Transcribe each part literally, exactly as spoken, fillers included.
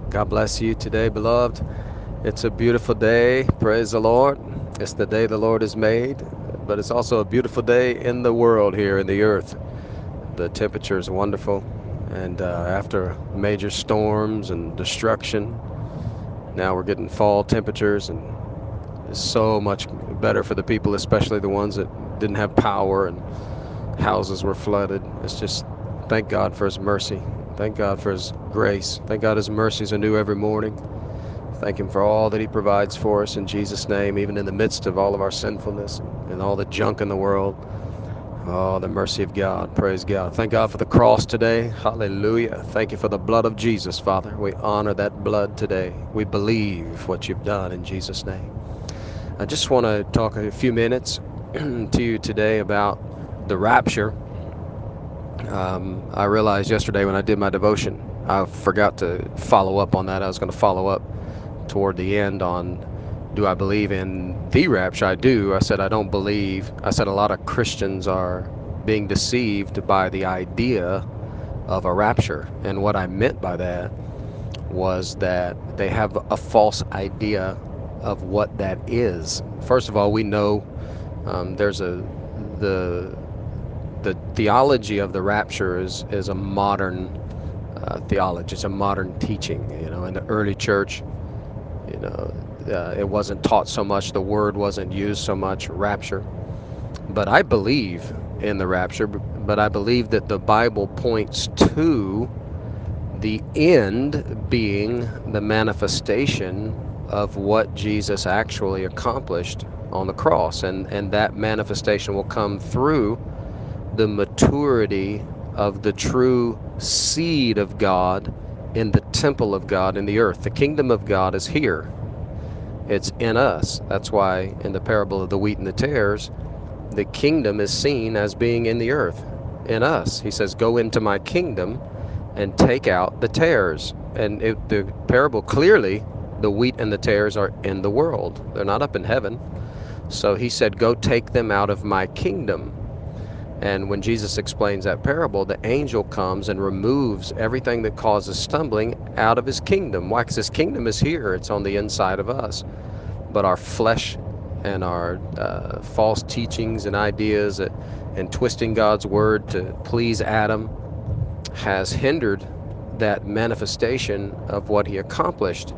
God bless you today, beloved. It's a beautiful day. Praise the Lord. It's the day the Lord has made, but it's also a beautiful day in the world here in the earth. The temperature is wonderful, and uh, after major storms and destruction, now we're getting fall temperatures, and it's so much better for the people, especially the ones that didn't have power and houses were flooded. It's just thank God for His mercy. Thank God for His grace. Thank God His mercies are new every morning. Thank Him for all that He provides for us in Jesus' name, even in the midst of all of our sinfulness and all the junk in the world. Oh, the mercy of God. Praise God. Thank God for the cross today. Hallelujah. Thank you for the blood of Jesus, Father. We honor that blood today. We believe what you've done in Jesus' name. I just want to talk a few minutes to you today about the rapture. Um, I realized yesterday when I did my devotion, I forgot to follow up on that. I was going to follow up toward the end on, do I believe in the rapture? I do. I said I don't believe. I said a lot of Christians are being deceived by the idea of a rapture. And what I meant by that was that they have a false idea of what that is. First of all, we know um, there's a the the theology of the rapture is is a modern uh, theology. It's a modern teaching. You know, in the early church, you know, uh, it wasn't taught so much. The word wasn't used so much. Rapture. But I believe in the rapture. But I believe that the Bible points to the end being the manifestation of what Jesus actually accomplished on the cross, and and that manifestation will come through the maturity of the true seed of God in the temple of God in the earth. The kingdom of God is here. It's in us. That's why in the parable of the wheat and the tares, the kingdom is seen as being in the earth, in us. He says, "Go into my kingdom and take out the tares." And it, the parable clearly, the wheat and the tares are in the world. They're not up in heaven. So he said, "Go take them out of my kingdom." And when Jesus explains that parable, the angel comes and removes everything that causes stumbling out of his kingdom. Why? Because his kingdom is here. It's on the inside of us. But our flesh and our uh, false teachings and ideas that, and twisting God's word to please Adam has hindered that manifestation of what he accomplished.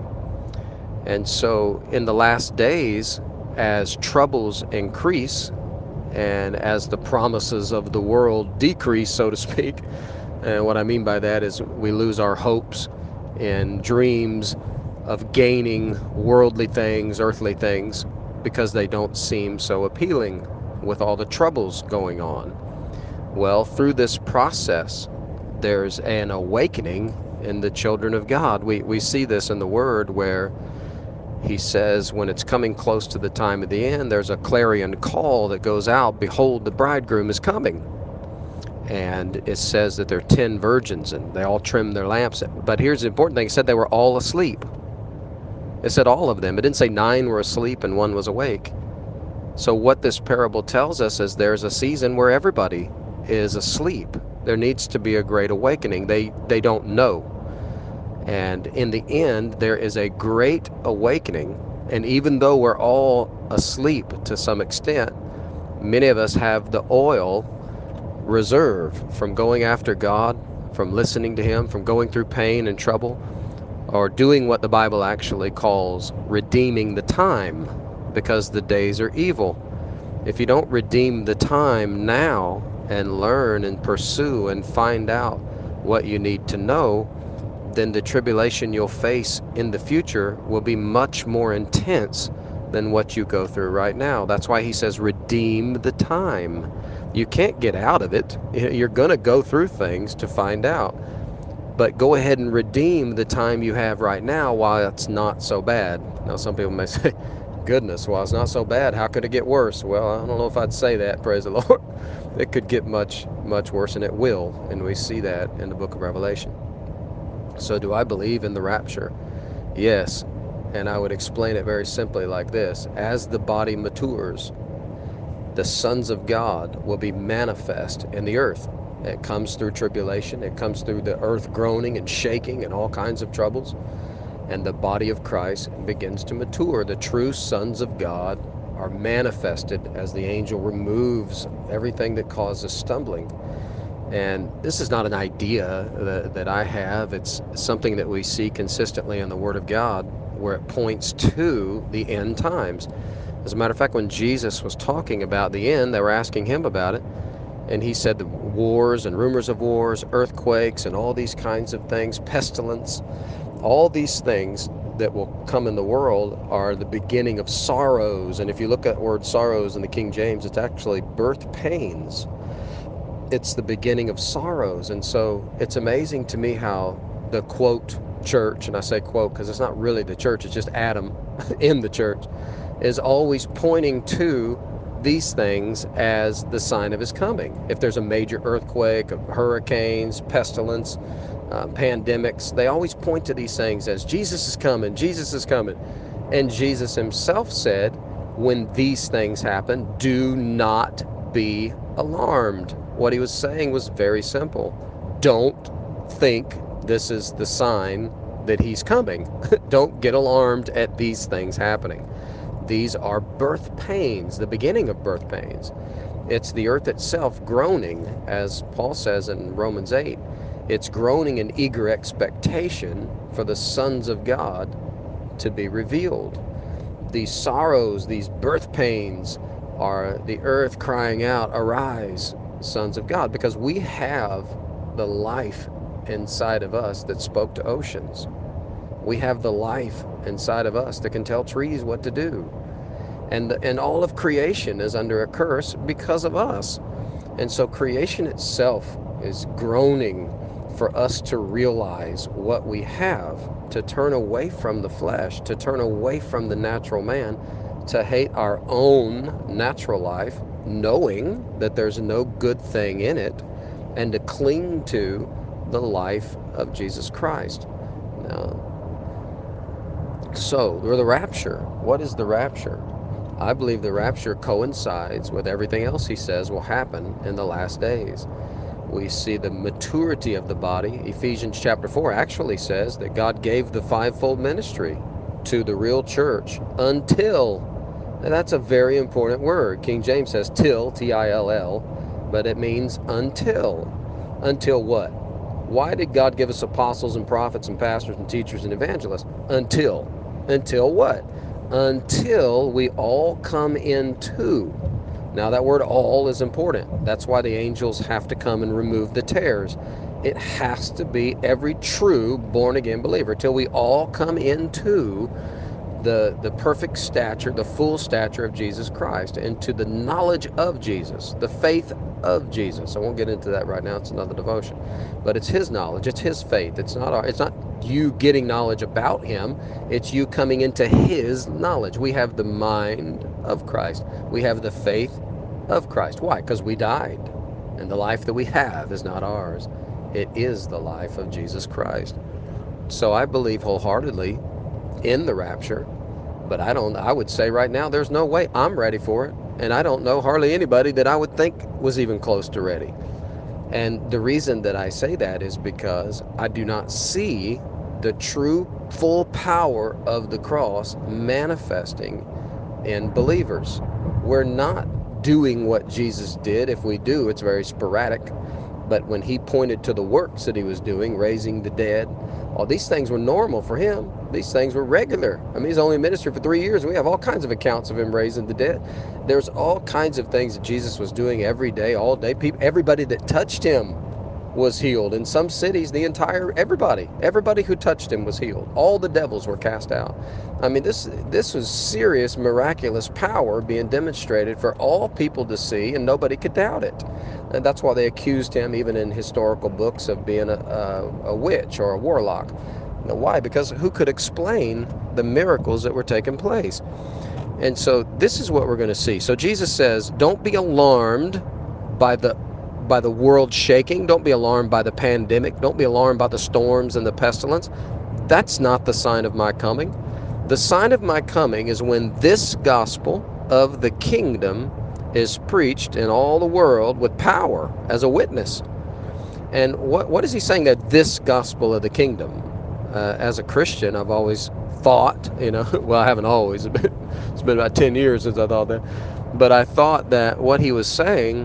And so in the last days, as troubles increase, and as the promises of the world decrease, so to speak, and what I mean by that is we lose our hopes and dreams of gaining worldly things, earthly things, because they don't seem so appealing with all the troubles going on. Well, through this process, there's an awakening in the children of God. We, we see this in the Word where he says when it's coming close to the time of the end, there's a clarion call that goes out, "Behold, the bridegroom is coming." And it says that there are ten virgins and they all trim their lamps. But here's the important thing. It said they were all asleep. It said all of them. It didn't say nine were asleep and one was awake. So what this parable tells us is there's a season where everybody is asleep. There needs to be a great awakening. They, they don't know. And in the end, there is a great awakening. And even though we're all asleep to some extent, many of us have the oil reserve from going after God, from listening to Him, from going through pain and trouble, or doing what the Bible actually calls redeeming the time, because the days are evil. If you don't redeem the time now and learn and pursue and find out what you need to know, then the tribulation you'll face in the future will be much more intense than what you go through right now. That's why he says redeem the time. You can't get out of it. You're going to go through things to find out. But go ahead and redeem the time you have right now while it's not so bad. Now, some people may say, goodness, while it's not so bad, how could it get worse? Well, I don't know if I'd say that, praise the Lord. It could get much, much worse, and it will. And we see that in the book of Revelation. So do I believe in the rapture? Yes. And I would explain it very simply like this. As the body matures, the sons of God will be manifest in the earth. It comes through tribulation. It comes through the earth groaning and shaking and all kinds of troubles. and the body of Christ begins to mature. The true sons of God are manifested as the angel removes everything that causes stumbling. And this is not an idea that, that I have. It's something that we see consistently in the Word of God, where it points to the end times. As a matter of fact, when Jesus was talking about the end, they were asking him about it, and he said the wars and rumors of wars, earthquakes, and all these kinds of things, pestilence, all these things that will come in the world are the beginning of sorrows. And if you look at the word sorrows in the King James, it's actually birth pains. It's the beginning of sorrows. And so it's amazing to me how the quote church, and I say quote because it's not really the church, it's just Adam in the church, is always pointing to these things as the sign of his coming. If there's a major earthquake, hurricanes, pestilence, uh, pandemics, they always point to these things as Jesus is coming, Jesus is coming. And Jesus himself said, when these things happen, do not be alarmed. What he was saying was very simple. Don't think this is the sign that he's coming. Don't get alarmed at these things happening. These are birth pains, the beginning of birth pains. It's the earth itself groaning, as Paul says in Romans eight. It's groaning in eager expectation for the sons of God to be revealed. These sorrows, these birth pains, are the earth crying out, arise, sons of God, because we have the life inside of us that spoke to oceans. We have the life inside of us that can tell trees what to do. And, and all of creation is under a curse because of us. And so creation itself is groaning for us to realize what we have, to turn away from the flesh, to turn away from the natural man, to hate our own natural life, knowing that there's no good thing in it, and to cling to the life of Jesus Christ. Now, so, or the rapture. What is the rapture? I believe the rapture coincides with everything else he says will happen in the last days. We see the maturity of the body. Ephesians chapter four actually says that God gave the fivefold ministry to the real church until, and that's a very important word. King James says till, T I L L, but it means until. Until what? Why did God give us apostles and prophets and pastors and teachers and evangelists? Until. Until what? Until we all come into. Now that word all is important. That's why the angels have to come and remove the tares. It has to be every true born-again believer till we all come into the, the perfect stature, the full stature of Jesus Christ, and to the knowledge of Jesus, the faith of Jesus. I won't get into that right now. It's another devotion. But it's his knowledge. It's his faith. It's not our, it's not you getting knowledge about him. It's you coming into his knowledge. We have the mind of Christ. We have the faith of Christ. Why? Because we died. And the life that we have is not ours. It is the life of Jesus Christ. So I believe wholeheartedly in the rapture, but I don't, I would say right now there's no way I'm ready for it. And I don't know hardly anybody that I would think was even close to ready. And the reason that I say that is because I do not see the true full power of the cross manifesting in believers. We're not doing what Jesus did. If we do, it's very sporadic. But when he pointed to the works that he was doing, raising the dead, all these things were normal for him. These things were regular. I mean, he's only ministered for three years. We have all kinds of accounts of him raising the dead. There's all kinds of things that Jesus was doing every day, all day. People, everybody that touched him was healed. In some cities, the entire, everybody, everybody who touched him was healed. All the devils were cast out. I mean, this, this was serious, miraculous power being demonstrated for all people to see, and nobody could doubt it. And that's why they accused him, even in historical books, of being a, a, a witch or a warlock. Now, why? Because who could explain the miracles that were taking place? And so this is what we're going to see. So Jesus says, don't be alarmed by the by the world shaking. Don't be alarmed by the pandemic. Don't be alarmed by the storms and the pestilence. That's not the sign of my coming. The sign of my coming is when this gospel of the kingdom is preached in all the world with power as a witness. And what, what is he saying that this gospel of the kingdom? uh, as a Christian, I've always thought, you know, well, I haven't always, it's been about ten years since I thought that, but I thought that what he was saying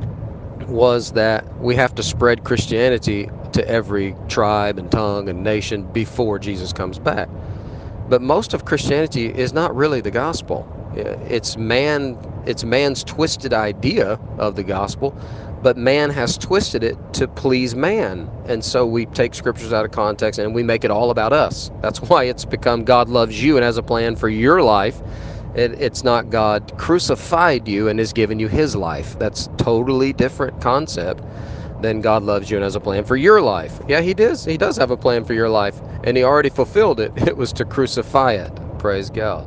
was that we have to spread Christianity to every tribe and tongue and nation before Jesus comes back. But most of Christianity is not really the gospel. It's man, it's man's twisted idea of the gospel, but man has twisted it to please man. And so we take scriptures out of context and we make it all about us. That's why it's become God loves you and has a plan for your life. It, it's not God crucified you and has given you his life. That's totally different concept than God loves you and has a plan for your life. Yeah, he does. He does have a plan for your life, and he already fulfilled it. It was to crucify it. Praise God.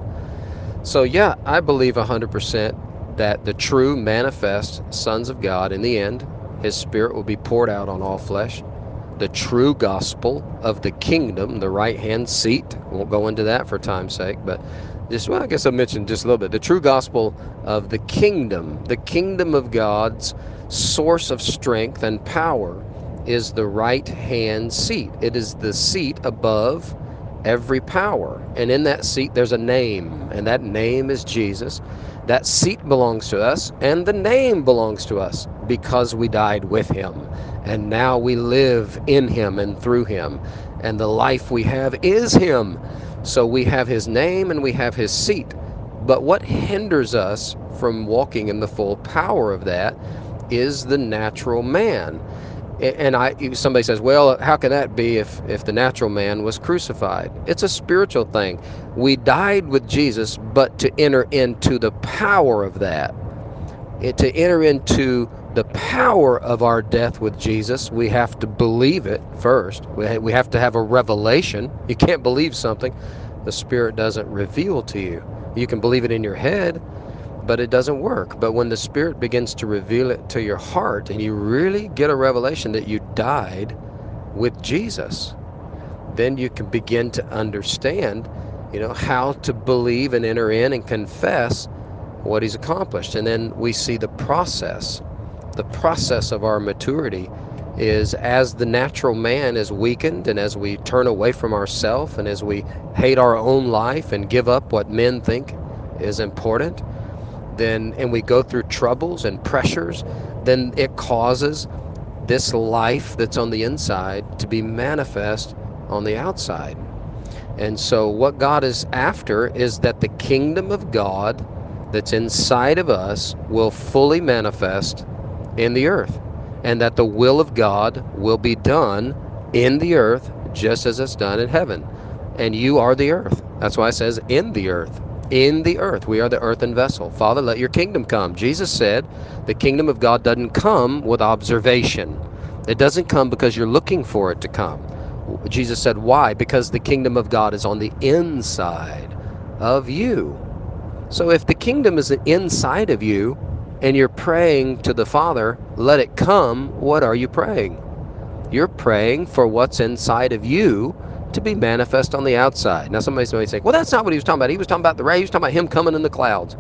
So yeah, I believe one hundred percent that the true manifest sons of God, in the end, his spirit will be poured out on all flesh. The true gospel of the kingdom, the right-hand seat, won't go into that for time's sake, but just, well, I guess I mentioned just a little bit. The true gospel of the kingdom, the kingdom of God's source of strength and power is the right-hand seat. It is the seat above every power. And in that seat, there's a name, and that name is Jesus. That seat belongs to us, and the name belongs to us because we died with him. And now we live in him and through him. And the life we have is him. So we have his name and we have his seat. But what hinders us from walking in the full power of that is the natural man. And I, somebody says, well, how can that be if, if the natural man was crucified? It's a spiritual thing. We died with Jesus, but to enter into the power of that, it, to enter into the power of our death with Jesus, we have to believe it first. We, ha- we have to have a revelation. You can't believe something the Spirit doesn't reveal to you. You can believe it in your head, but it doesn't work. But when the Spirit begins to reveal it to your heart and you really get a revelation that you died with Jesus, then you can begin to understand, you know, how to believe and enter in and confess what he's accomplished. And then we see the process. The process of our maturity is as the natural man is weakened and as we turn away from ourselves and as we hate our own life and give up what men think is important, then and we go through troubles and pressures, then it causes this life that's on the inside to be manifest on the outside. And so what God is after is that the kingdom of God that's inside of us will fully manifest in the earth, and that the will of God will be done in the earth just as it's done in heaven. And you are the earth. That's why it says in the earth. In the earth. We are the earthen vessel. Father, let your kingdom come. Jesus said the kingdom of God doesn't come with observation. It doesn't come because you're looking for it to come. Jesus said, why? Because the kingdom of God is on the inside of you. So if the kingdom is inside of you and you're praying to the Father, let it come, what are you praying? You're praying for what's inside of you to be manifest on the outside. Now somebody may say, well, that's not what he was talking about. He was talking about the rain. He was talking about him coming in the clouds.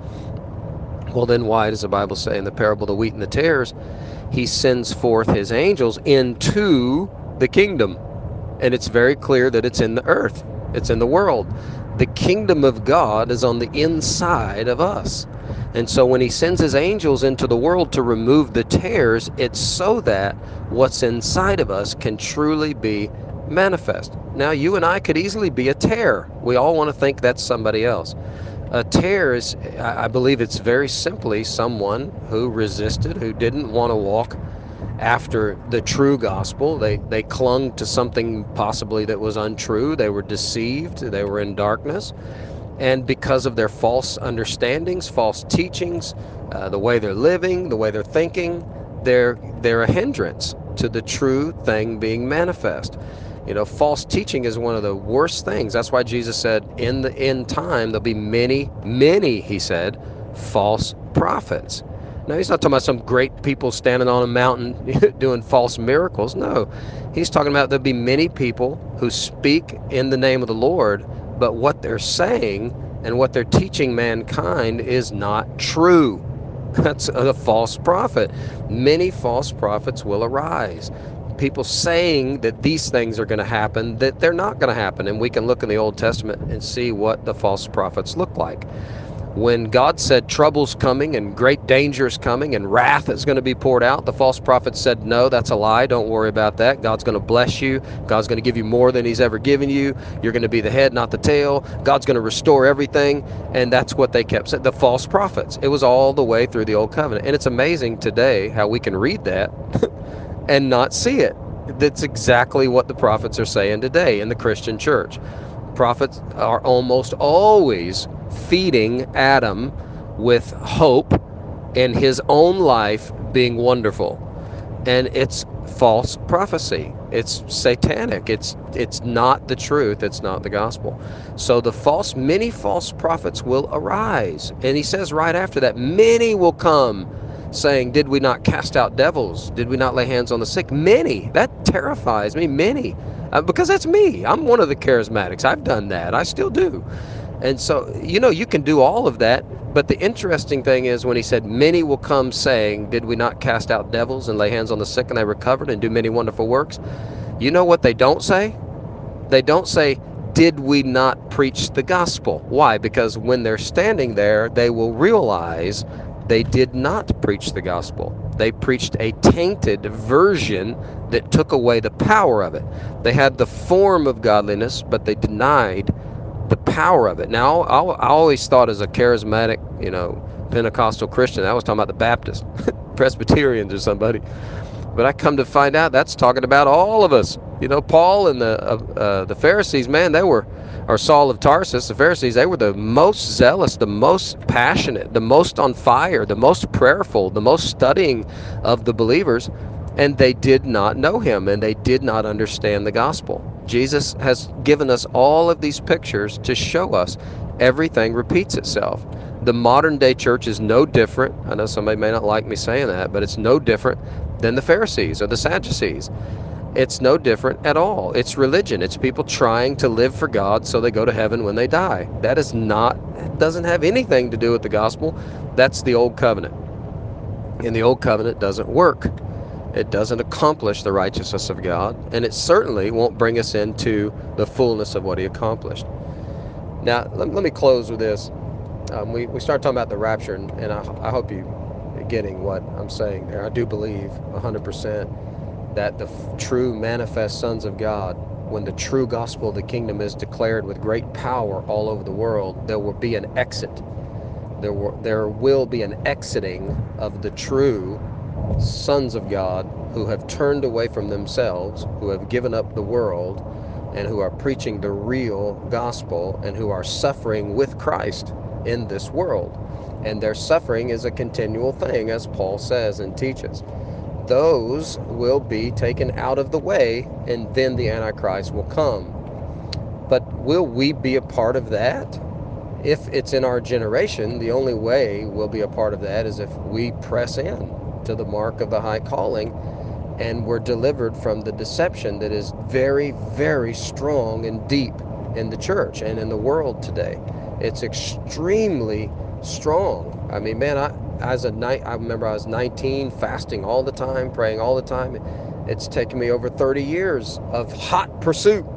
Well, then why does the Bible say in the parable of the wheat and the tares, he sends forth his angels into the kingdom? And it's very clear that it's in the earth. It's in the world. The kingdom of God is on the inside of us. And so when he sends his angels into the world to remove the tares, it's so that what's inside of us can truly be manifest. Now, you and I could easily be a tare. We all want to think that's somebody else. A tare is, I believe it's very simply someone who resisted, who didn't want to walk after the true gospel. They, they clung to something possibly that was untrue. They were deceived. They were in darkness. And because of their false understandings, false teachings, uh, the way they're living, the way they're thinking, they're, they're a hindrance to the true thing being manifest. You know, false teaching is one of the worst things. That's why Jesus said, in the end time, there'll be many, many, he said, false prophets. Now, he's not talking about some great people standing on a mountain doing false miracles. No, he's talking about there'll be many people who speak in the name of the Lord, but what they're saying and what they're teaching mankind is not true. That's a false prophet. Many false prophets will arise. people saying that these things are going to happen, that they're not going to happen. And we can look in the Old Testament and see what the false prophets look like. When God said trouble's coming and great danger is coming and wrath is going to be poured out, the false prophet said, no, that's a lie. Don't worry about that. God's going to bless you. God's going to give you more than he's ever given you. You're going to be the head, not the tail. God's going to restore everything. And that's what they kept saying, the false prophets. It was all the way through the Old Covenant. And it's amazing today how we can read that and not see it. That's exactly what the prophets are saying today in the Christian church. Prophets are almost always feeding Adam with hope in his own life being wonderful. And it's false prophecy. It's satanic. It's it's not the truth. It's not the gospel. So the false, many false prophets will arise. And he says right after that, many will come saying, did we not cast out devils? Did we not lay hands on the sick? Many. That terrifies me. Many. Uh, because that's me. I'm one of the charismatics. I've done that. I still do. And so, you know, you can do all of that. But the interesting thing is when he said, many will come saying, did we not cast out devils and lay hands on the sick and they recovered and do many wonderful works? You know what they don't say? They don't say, did we not preach the gospel? Why? Because when they're standing there, they will realize they did not preach the gospel. They preached a tainted version that took away the power of it. They had the form of godliness, but they denied the power of it. Now, I, I always thought as a charismatic, you know, Pentecostal Christian, I was talking about the Baptists, Presbyterians or somebody. But I come to find out that's talking about all of us. You know, Paul and the uh, uh, the Pharisees, man, they were, or Saul of Tarsus, the Pharisees, they were the most zealous, the most passionate, the most on fire, the most prayerful, the most studying of the believers, and they did not know him, and they did not understand the gospel. Jesus has given us all of these pictures to show us everything repeats itself. The modern day church is no different. I know somebody may not like me saying that, but it's no different than the Pharisees or the Sadducees. It's no different at all. It's religion. It's people trying to live for God so they go to heaven when they die. That is not, it doesn't have anything to do with the gospel. That's the old covenant. And the old covenant doesn't work. It doesn't accomplish the righteousness of God, and it certainly won't bring us into the fullness of what he accomplished. Now, let, let me close with this. Um, we, we start talking about the rapture, and, and I, I hope you're getting what I'm saying there. I do believe one hundred percent that the f- true manifest sons of God, when the true gospel of the kingdom is declared with great power all over the world, there will be an exit. There, will, there will be an exiting of the true sons of God who have turned away from themselves, who have given up the world, and who are preaching the real gospel, and who are suffering with Christ in this world. And their suffering is a continual thing, as Paul says and teaches. Those will be taken out of the way, and then the Antichrist will come. But will we be a part of that? If it's in our generation, the only way we'll be a part of that is if we press in to the mark of the high calling, and we're delivered from the deception that is very, very strong and deep in the church and in the world today. It's extremely strong. I mean, man, I as a night, I remember I was nineteen, fasting all the time, praying all the time. It's taken me over thirty years of hot pursuit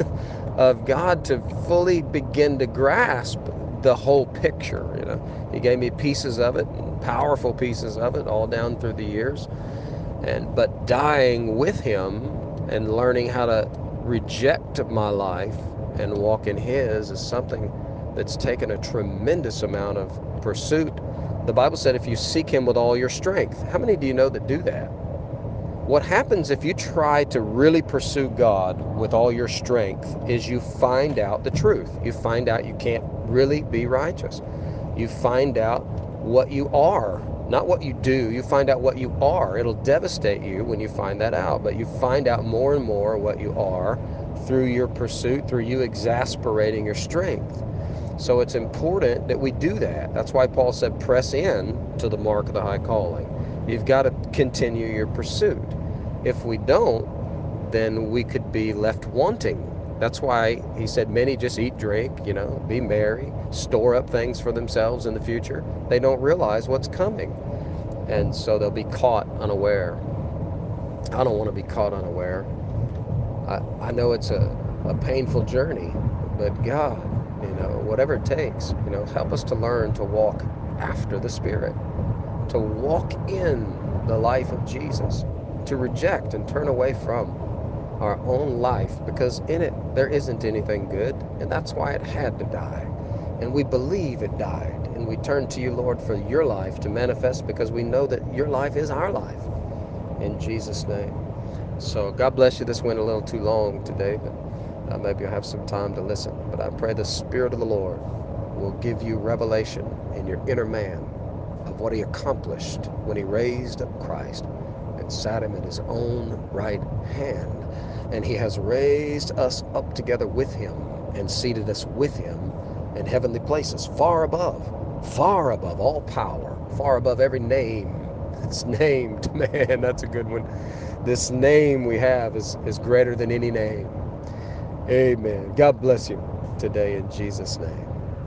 of God to fully begin to grasp the whole picture. You know, he gave me pieces of it, powerful pieces of it, all down through the years. And but dying with him and learning how to reject my life and walk in his is something that's taken a tremendous amount of pursuit. The Bible said if you seek him with all your strength. How many do you know that do that? What happens if you try to really pursue God with all your strength is you find out the truth. You find out you can't really be righteous. You find out what you are, not what you do. You find out what you are. It'll devastate you when you find that out, but you find out more and more what you are through your pursuit, through you exasperating your strength. So it's important that we do that. That's why Paul said, press in to the mark of the high calling. You've got to continue your pursuit. If we don't, then we could be left wanting. That's why he said many just eat, drink, you know, be merry, store up things for themselves in the future. They don't realize what's coming. And so they'll be caught unaware. I don't want to be caught unaware. I, I know it's a, a painful journey, but God, you know, whatever it takes, you know, help us to learn to walk after the Spirit, to walk in the life of Jesus, to reject and turn away from our own life, because in it there isn't anything good, and that's why it had to die. And we believe it died, and we turn to you, Lord, for your life to manifest, because we know that your life is our life. In Jesus' name. So God bless you. This went a little too long today, but uh, maybe you'll have some time to listen. But I pray the Spirit of the Lord will give you revelation in your inner man of what he accomplished when he raised up Christ and sat him at his own right hand. And he has raised us up together with him and seated us with him in heavenly places, far above, far above all power, far above every name that's named. Man, that's a good one. This name we have is, is greater than any name. Amen. God bless you today in Jesus' name.